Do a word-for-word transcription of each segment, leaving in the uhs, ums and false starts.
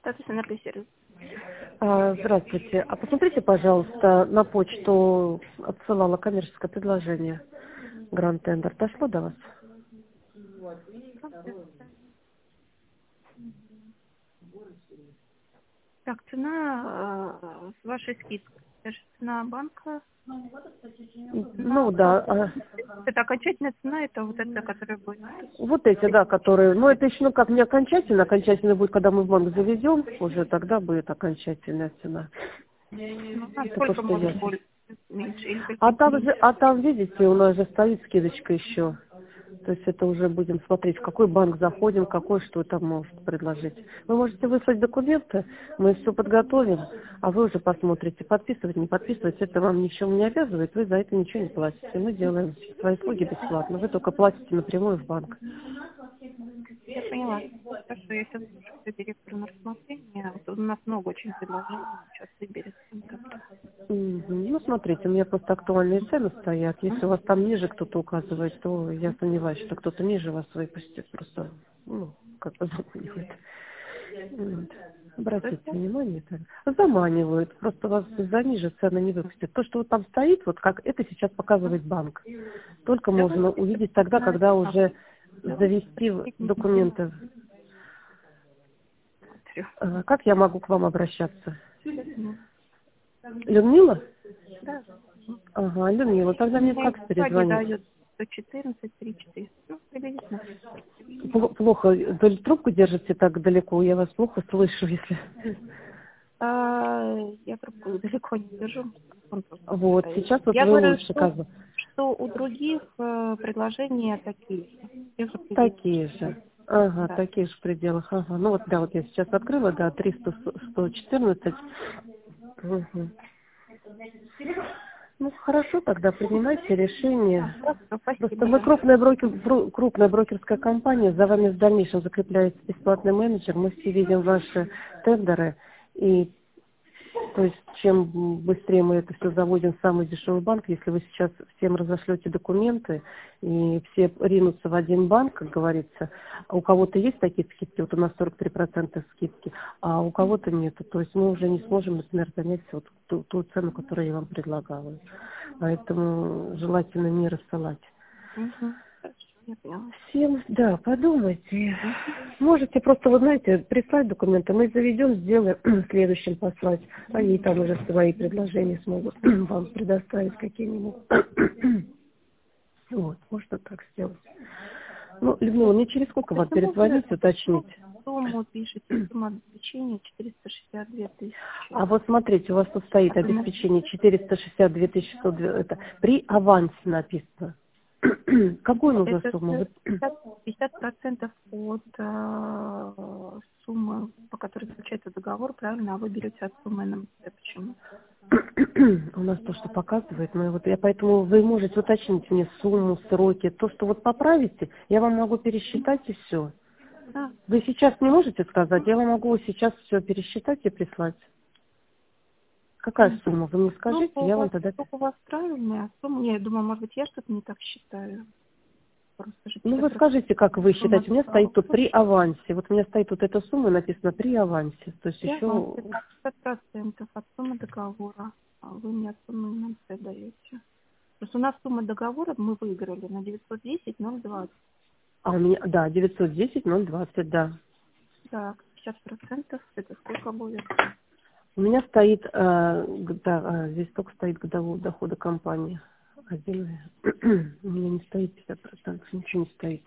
Статус энергосервис. А, Здравствуйте. А посмотрите, пожалуйста, на почту отсылала коммерческое предложение. Гранд Тендер. Дошло до вас? Так, цена э, с вашей скидкой. Это же цена банка. Ну да. а, Это окончательная цена, это вот эта, которая будет. Вот эти, да, которые... Ну, это еще, ну, как не окончательно. Окончательно будет, когда мы в банк завезем. Уже тогда будет окончательная цена. Ну, Это то, насколько что может я... больше, меньше или А какие-то там, же, меньше? а там, видите, у нас же стоит скидочка еще. То есть это уже будем смотреть, в какой банк заходим, какой что там может предложить. Вы можете выслать документы, мы все подготовим, а вы уже посмотрите, подписывать, не подписывать, это вам ни в чем не обязывает, вы за это ничего не платите. Мы делаем свои услуги бесплатно, вы только платите напрямую в банк. Я поняла. Так что я сейчас все директору на рассмотрение. Вот у нас много очень предложений. Сейчас выберет. Мгм. Ну, смотрите, у меня просто актуальные цены стоят. Если у вас там ниже кто-то указывает, то я сомневаюсь, что кто-то ниже вас выпустит. Просто, ну, как бы заманивает. Вот. Обратите внимание, так. Заманивают. Просто вас за ниже цены не выпустят. То, что вот там стоит, вот как это сейчас показывает банк. Только можно увидеть тогда, когда уже завести документы. А, Как я могу к вам обращаться? Людмила? Да. Ага, Людмила, тогда мне как Паги перезвонить? дает сто четырнадцать, три четыре. Ну, приблизительно. Пл- Плохо, то ли трубку держите так далеко, я вас плохо слышу, если... А, я трубку далеко не держу. Он просто Вот, стоит. сейчас вот Я вы говорю, лучше как что, бы. что у других э, предложения такие же. В тех же пределах. Такие же. Ага, Да. такие же в пределах. Ага. Ну вот, да, вот я сейчас открыла, да, триста сто четырнадцать. Угу. Ну, хорошо, тогда принимайте решение. Хорошо, спасибо, Просто мы да. крупная, брокер, бро- крупная брокерская компания, за вами в дальнейшем закрепляется бесплатный менеджер, мы все видим ваши тендеры, и то есть чем быстрее мы это все заводим в самый дешевый банк, если вы сейчас всем разошлете документы, и все ринутся в один банк, как говорится, а у кого-то есть такие скидки, вот у нас сорок три процента скидки, а у кого-то нет, то есть мы уже не сможем, например, занять вот ту, ту цену, которую я вам предлагала. Поэтому желательно не рассылать. Угу. Хорошо, я поняла. Всем, да, подумайте. Угу. Можете просто, вы знаете, прислать документы, мы заведем, сделаем следующим послать. Они там уже свои предложения смогут вам предоставить какие-нибудь. Вот, можно так сделать. Ну, Людмила, мне через сколько вам Если можно, перезвонить, уточнить? сумму пишите, сумма обеспечения четыреста шестьдесят две тысячи. А вот смотрите, у вас тут стоит обеспечение четыреста шестьдесят две тысячи сто, это при авансе написано. Какую нужно Это сумму? Вы- пятьдесят процентов от э, суммы, по которой заключается договор, правильно, а вы берете от суммы эн эм тэ. Почему? У нас то, что показывает, мы вот, я поэтому вы можете уточнить мне сумму, сроки, то, что вот поправите, я вам могу пересчитать и все. Да. Вы сейчас не можете сказать, я вам могу сейчас все пересчитать и прислать. Какая сумма? Вы мне скажите, Сумма у я вам вас, тогда... сумма у вас правильная, а сумма, я думаю, может быть, я что-то не так считаю. Просто же Ну, пятьдесят вы процентов скажите, как вы сумма считаете. У меня стоит тут договора. при авансе. Вот у меня стоит вот эта сумма, написано при авансе. То есть Я вам еще... пятьдесят процентов от суммы договора, а вы мне от суммы эн эм тэ даете. Просто у нас сумма договора мы выиграли на девятьсот десять ноль двадцать. А у меня, да, девятьсот десять ноль двадцать, да. Так, пятьдесят процентов это сколько будет? У меня стоит, э, г- да, э, здесь только стоит годового дохода компании. Один, у меня не стоит пятьдесят процентов, ничего не стоит.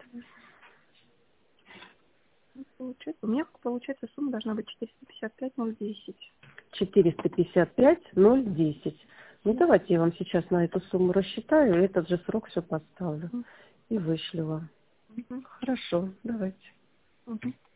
Ну, получается, у меня получается сумма должна быть четыреста пятьдесят пять ноль десять. четыреста пятьдесят пять ноль десять. Ну, давайте я вам сейчас на эту сумму рассчитаю, и этот же срок все поставлю. И вышлю вам. Угу. Хорошо, давайте. Угу.